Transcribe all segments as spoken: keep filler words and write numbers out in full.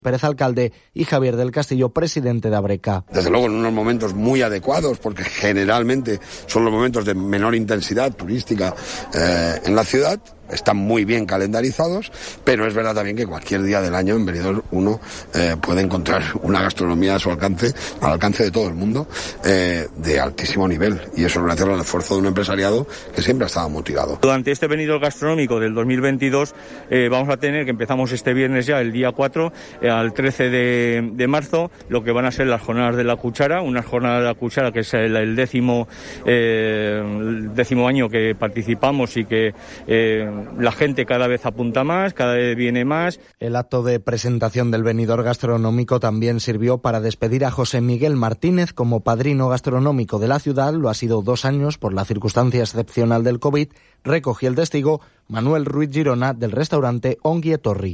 Pérez, alcalde, y Javier del Castillo, presidente de Abreca. Desde luego en unos momentos muy adecuados, porque generalmente son los momentos de menor intensidad turística eh, en la ciudad. Están muy bien calendarizados, pero es verdad también que cualquier día del año en Benidorm uno eh, puede encontrar una gastronomía a su alcance, al alcance de todo el mundo, eh, de altísimo nivel. Y eso es gracias al esfuerzo de un empresariado que siempre ha estado motivado. Durante este Benidorm gastronómico del dos mil veintidós eh, vamos a tener, que empezamos este viernes ya, el día cuatro, eh, al trece de, de marzo, lo que van a ser las jornadas de la cuchara, una jornada de la cuchara que es el, el décimo, eh, el décimo año que participamos y que eh, la gente cada vez apunta más, cada vez viene más. El acto de presentación del Benidorm gastronómico también sirvió para despedir a José Miguel Martínez como padrino gastronómico de la ciudad. Lo ha sido dos años por la circunstancia excepcional del COVID. Recogí el testigo Manuel Ruiz Girona del restaurante Ongi Etorri.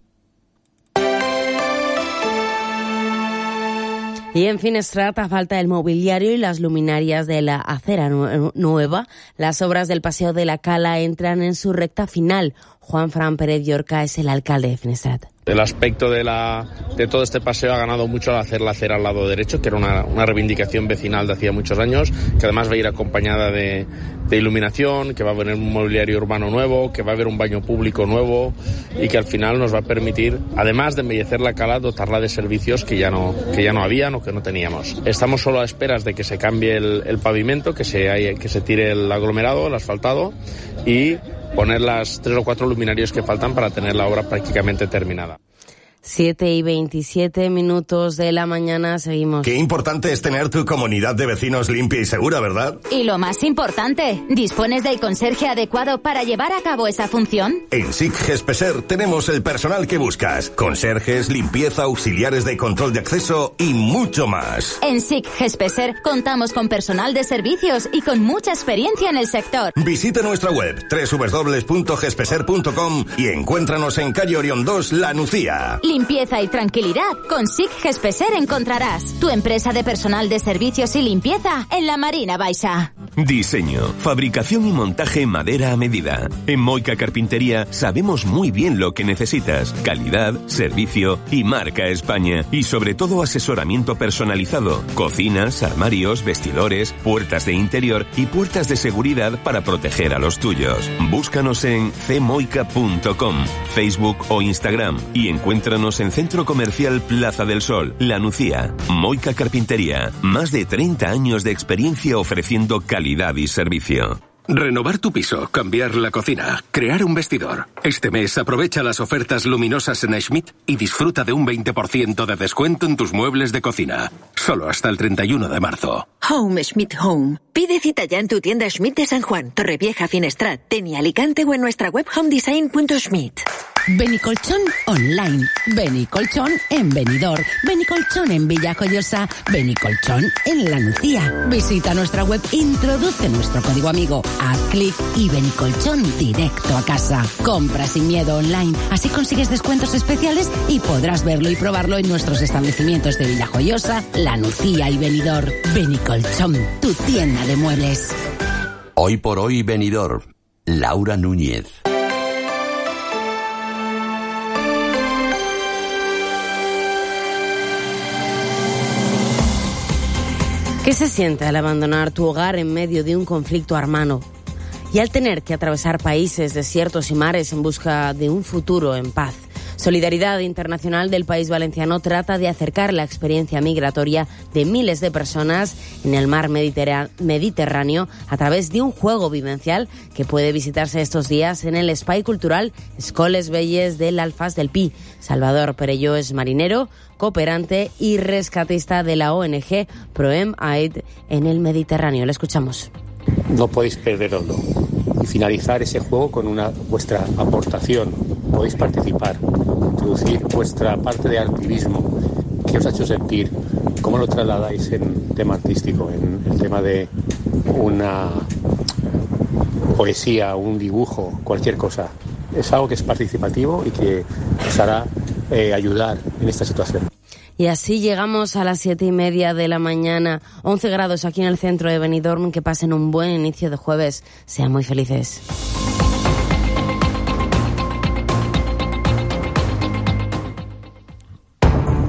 Y en Finestrat, a falta del mobiliario y las luminarias de la acera nueva, las obras del Paseo de la Cala entran en su recta final. Juan Fran Pérez Llorca es el alcalde de Finestrat. El aspecto de, la, de todo este paseo ha ganado mucho al hacer la acera al lado derecho, que era una, una reivindicación vecinal de hacía muchos años, que además va a ir acompañada de, de iluminación, que va a haber un mobiliario urbano nuevo, que va a haber un baño público nuevo y que al final nos va a permitir, además de embellecer la cala, dotarla de servicios que ya no, que ya no habían o que no teníamos. Estamos solo a esperas de que se cambie el, el pavimento, que se, que se tire el aglomerado, el asfaltado y poner las tres o cuatro luminarios que faltan para tener la obra prácticamente terminada. siete y veintisiete minutos de la mañana, seguimos. Qué importante es tener tu comunidad de vecinos limpia y segura, ¿verdad? Y lo más importante, ¿dispones del conserje adecuado para llevar a cabo esa función? En S I C Gespeser tenemos el personal que buscas. Conserjes, limpieza, auxiliares de control de acceso y mucho más. En S I C Gespeser contamos con personal de servicios y con mucha experiencia en el sector. Visita nuestra web doble u doble u doble u punto gespeser punto com y encuéntranos en calle Orión dos, La Nucía. Limpieza y tranquilidad. Con S I C Gespeser encontrarás tu empresa de personal de servicios y limpieza en la Marina Baixa. Diseño, fabricación y montaje en madera a medida. En Moica Carpintería sabemos muy bien lo que necesitas. Calidad, servicio y marca España. Y sobre todo asesoramiento personalizado. Cocinas, armarios, vestidores, puertas de interior y puertas de seguridad para proteger a los tuyos. Búscanos en c moica punto com, Facebook o Instagram y encuéntranos en Centro Comercial Plaza del Sol, La Nucía. Moica Carpintería. Más de treinta años de experiencia ofreciendo calidad y servicio. Renovar tu piso, cambiar la cocina, crear un vestidor. Este mes aprovecha las ofertas luminosas en Schmidt y disfruta de un veinte por ciento de descuento en tus muebles de cocina. Solo hasta el treinta y uno de marzo. Home Schmidt Home. Pide cita ya en tu tienda Schmidt de San Juan, Torrevieja, Finestrat, Denia, Alicante o en nuestra web homedesign punto schmidt. Benicolchón online, Benicolchón en Benidorm, Benicolchón en Villajoyosa, Benicolchón en La Nucía. Visita nuestra web, introduce nuestro código amigo, haz clic y Benicolchón directo a casa. Compra sin miedo online, así consigues descuentos especiales y podrás verlo y probarlo en nuestros establecimientos de Villajoyosa, La Nucía y Benidorm. Benicolchón, tu tienda de muebles. Hoy por hoy Benidorm, Laura Núñez. ¿Qué se siente al abandonar tu hogar en medio de un conflicto armado y al tener que atravesar países, desiertos y mares en busca de un futuro en paz? Solidaridad Internacional del País Valenciano trata de acercar la experiencia migratoria de miles de personas en el mar Mediterráneo a través de un juego vivencial que puede visitarse estos días en el Espai Cultural Escoles Belles del Alfaz del Pi. Salvador Perelló es marinero, cooperante y rescatista de la O N G Proem Aid en el Mediterráneo. Le escuchamos. No podéis perderlo y finalizar ese juego con una vuestra aportación. Podéis participar, introducir vuestra parte de activismo. ¿Qué os ha hecho sentir? ¿Cómo lo trasladáis en tema artístico, en el tema de una poesía, un dibujo, cualquier cosa? Es algo que es participativo y que os hará eh, ayudar en esta situación. Y así llegamos a las siete y media de la mañana, once grados aquí en el centro de Benidorm. Que pasen un buen inicio de jueves. Sean muy felices.